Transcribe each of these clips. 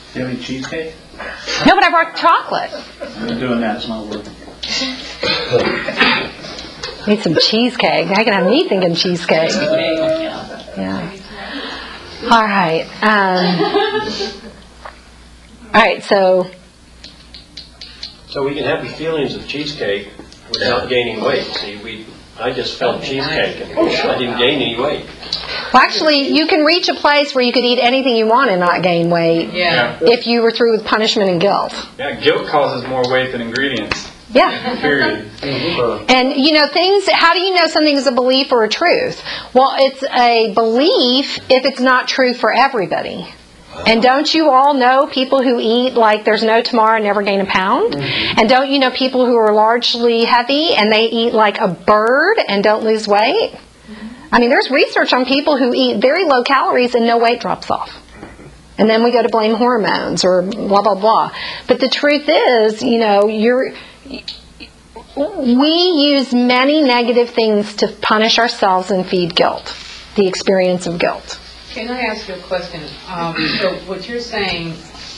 Do you have any cheesecake? No, but I brought chocolate. I'm doing that. It's not working. Need some cheesecake. I can have me thinking cheesecake. Yeah. All right. All right. So we can have the feelings of cheesecake without gaining weight. See, I just felt cheesecake and I didn't gain any weight. Well, actually, you can reach a place where you could eat anything you want and not gain weight. Yeah. If you were through with punishment and guilt. Yeah, guilt causes more weight than ingredients. Yeah. Period. And, things, how do you know something is a belief or a truth? Well, it's a belief if it's not true for everybody. And don't you all know people who eat like there's no tomorrow and never gain a pound? And don't you know people who are largely heavy and they eat like a bird and don't lose weight? I mean, there's research on people who eat very low calories and no weight drops off. And then we go to blame hormones or blah, blah, blah. But the truth is, we use many negative things to punish ourselves and feed guilt, the experience of guilt. Can I ask you a question? So what you're saying,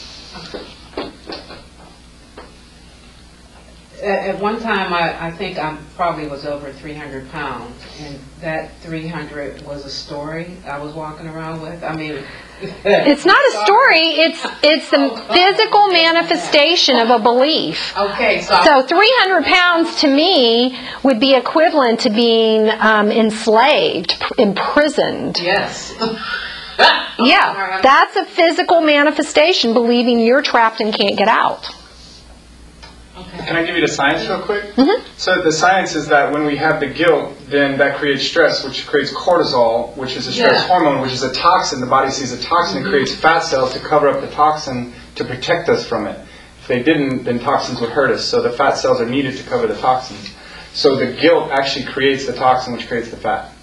at one time I think I probably was over 300 pounds, and that 300 was a story I was walking around with. I mean, it's not a story. It's the physical manifestation of a belief. Okay, so 300 pounds to me would be equivalent to being enslaved, imprisoned. Yes. Yeah, that's a physical manifestation, believing you're trapped and can't get out. Okay. Can I give you the science real quick? Mm-hmm. So the science is that when we have the guilt, then that creates stress, which creates cortisol, which is a stress hormone, which is a toxin. The body sees a toxin and creates fat cells to cover up the toxin to protect us from it. If they didn't, then toxins would hurt us. So the fat cells are needed to cover the toxins. So the guilt actually creates the toxin, which creates the fat.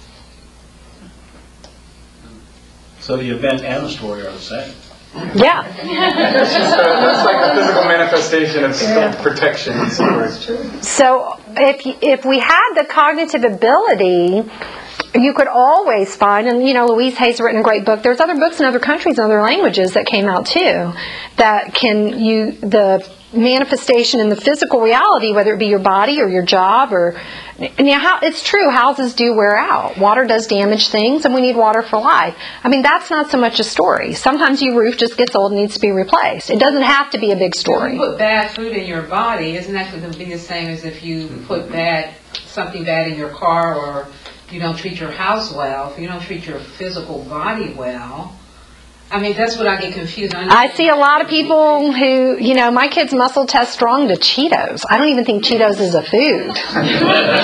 So the event and the story are the same. Yeah. That's like the physical manifestation of self-protection. So if we had the cognitive ability, you could always find, and Louise Hay's written a great book. There's other books in other countries and other languages that came out too, that the manifestation in the physical reality, whether it be your body or your job it's true, houses do wear out. Water does damage things, and we need water for life. I mean, that's not so much a story. Sometimes your roof just gets old and needs to be replaced. It doesn't have to be a big story. If you put bad food in your body, isn't that the biggest thing as if you put something bad in your car, or you don't treat your house well, if you don't treat your physical body well. I mean, that's what I get confused. I see a lot of people who, my kids muscle test strong to Cheetos. I don't even think Cheetos is a food. There's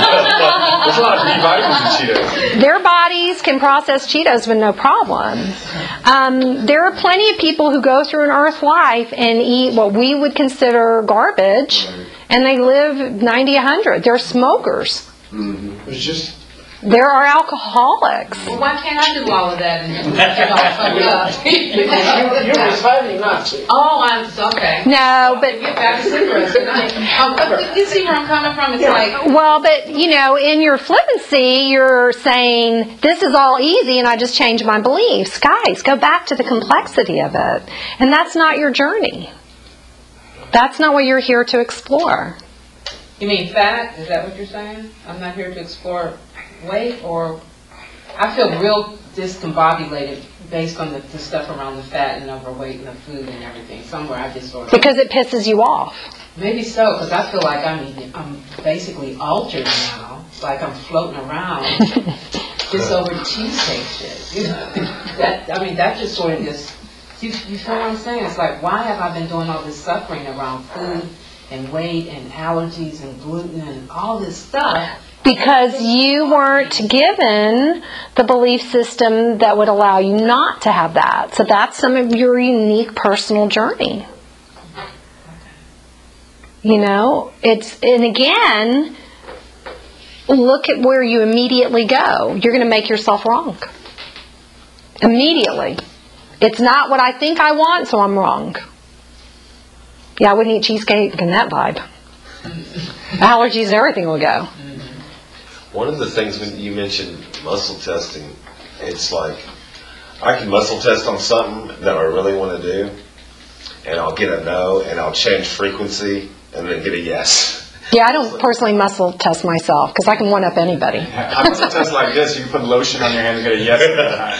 a lot of B vitamins in Cheetos. Their bodies can process Cheetos with no problem. There are plenty of people who go through an earth life and eat what we would consider garbage, and they live 90, 100. They're smokers. Mm-hmm. It's just... There are alcoholics. Well, why can't I do all of that and get all fucked up? You're deciding not to. Oh, I'm okay. No, but Get back to cigarettes tonight. You see where I'm coming from? It's like... Well, but, in your flippancy, you're saying, this is all easy and I just changed my beliefs. Guys, go back to the complexity of it. And that's not your journey. That's not what you're here to explore. You mean fat? Is that what you're saying? I'm not here to explore weight, or I feel real discombobulated based on the stuff around the fat and overweight and the food and everything. Somewhere I just sort of... Because it pisses you off. Maybe so, because I feel like I'm basically altered now. Like I'm floating around just over cheesecake shit. That just sort of just... You feel what I'm saying? It's like, why have I been doing all this suffering around food and weight and allergies and gluten and all this stuff? Because you weren't given the belief system that would allow you not to have that. So that's some of your unique personal journey. And again, look at where you immediately go. You're going to make yourself wrong. Immediately. It's not what I think I want, so I'm wrong. Yeah, I wouldn't eat cheesecake in that vibe. Allergies and everything will go. One of the things when you mentioned muscle testing, it's like I can muscle test on something that I really want to do, and I'll get a no, and I'll change frequency, and then get a yes. Yeah, I don't personally muscle test myself because I can one up anybody. I must test like this. You can put lotion on your hand and get a yes every time.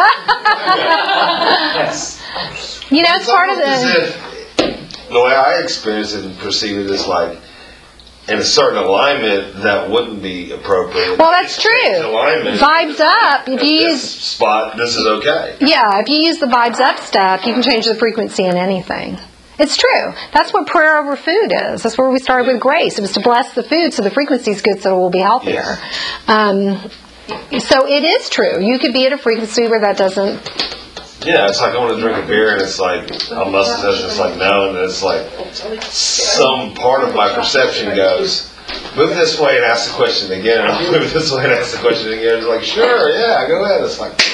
Yes. You know, it's part of As the. if, the way I experience it and perceive it is like, in a certain alignment that wouldn't be appropriate. Well, that's true. Alignment. Vibes up. If you This use, spot, this is okay. yeah, if you use the vibes up stuff, you can change the frequency in anything. It's true. That's what prayer over food is. That's where we started with grace. It was to bless the food so the frequency is good, so it will be healthier. So it is true. You could be at a frequency where that doesn't. Yeah, it's like I want to drink a beer, and it's like I must have it's like no, and it's like some part of my perception goes, move this way and ask the question again, and I'll move this way and ask the question again. It's like, sure, yeah, go ahead. It's like,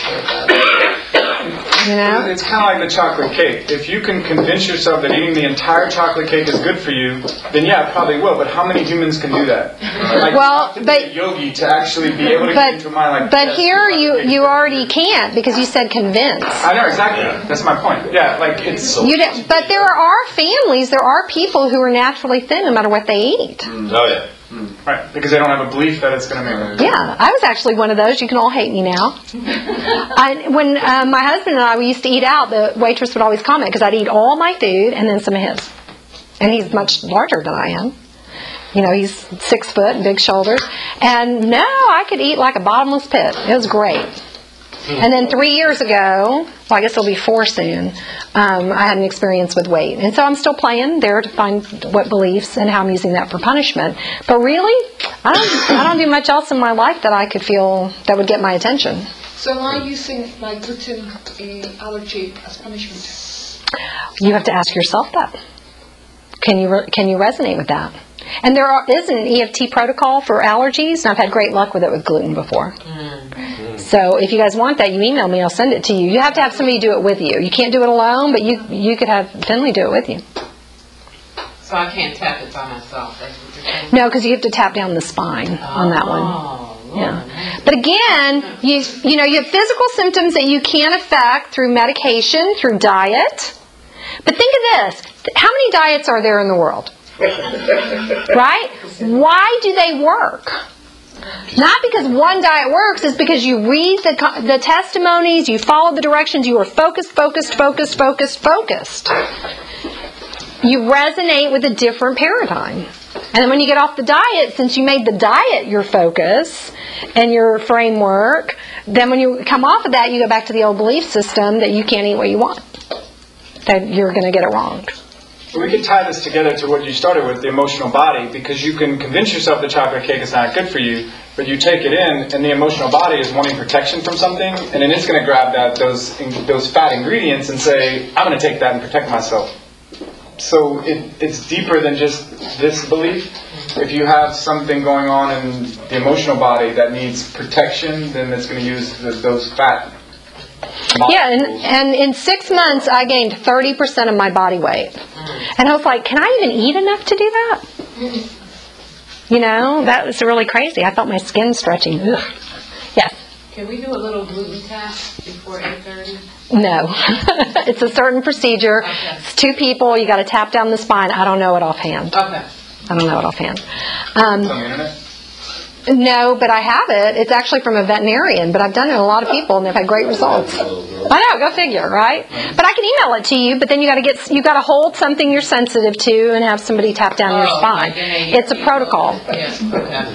You know? It's kind of like the chocolate cake. If you can convince yourself that eating the entire chocolate cake is good for you, then yeah, it probably will. But how many humans can do that? Like, Well, you have to but- be a yogi to actually be able to get into a mind like. But yes, here chocolate cake you is already can't because you said convince. I know exactly. That's my point. Yeah, like it's. But there are families, there are people who are naturally thin no matter what they eat. oh yeah. Right, because they don't have a belief that it's going to make them. Yeah, I was actually one of those. You can all hate me now. When my husband and I, we used to eat out, the waitress would always comment because I'd eat all my food and then some of his. And he's much larger than I am. You know, he's 6 foot and big shoulders. And no, I could eat like a bottomless pit. It was great. And then 3 years ago, well, I guess it'll be 4 soon, I had an experience with weight. And so I'm still playing there to find what beliefs and how I'm using that for punishment. But really, I don't do much else in my life that I could feel that would get my attention. So why are you using like gluten allergy as punishment? You have to ask yourself that. Can you resonate with that? And there is an EFT protocol for allergies, and I've had great luck with it with gluten before. So if you guys want that, you email me, I'll send it to you. You have to have somebody do it with you. You can't do it alone, but you could have Finley do it with you. So I can't tap it by myself. That's what you're saying? No, because you have to tap down the spine on that one. Oh, Lord. Yeah. But again, you have physical symptoms that you can affect through medication, through diet. But think of this. How many diets are there in the world? Right? Why do they work? Not because one diet works, it's because you read the testimonies, you follow the directions, you are focused. You resonate with a different paradigm. And then when you get off the diet, since you made the diet your focus and your framework, then when you come off of that, you go back to the old belief system that you can't eat what you want, that you're going to get it wrong. We can tie this together to what you started with, the emotional body, because you can convince yourself the chocolate cake is not good for you, but you take it in, and the emotional body is wanting protection from something, and then it's going to grab those fat ingredients and say, I'm going to take that and protect myself. So it's deeper than just this belief. If you have something going on in the emotional body that needs protection, then it's going to use those fat molecules. Yeah, and in 6 months, I gained 30% of my body weight. And I was like, can I even eat enough to do that? You know, that was really crazy. I felt my skin stretching. Ugh. Yes. Can we do a little gluten test before 8:30? No. It's a certain procedure. Okay. It's 2 people. You got to tap down the spine. I don't know it offhand. Okay. I don't know it offhand. It's on the internet? No, but I have it. It's actually from a veterinarian, but I've done it on a lot of people, and they've had great results. I know, go figure, right? But I can email it to you. But then you got to hold something you're sensitive to, and have somebody tap down your spine. Okay. It's a protocol. Yes. Okay.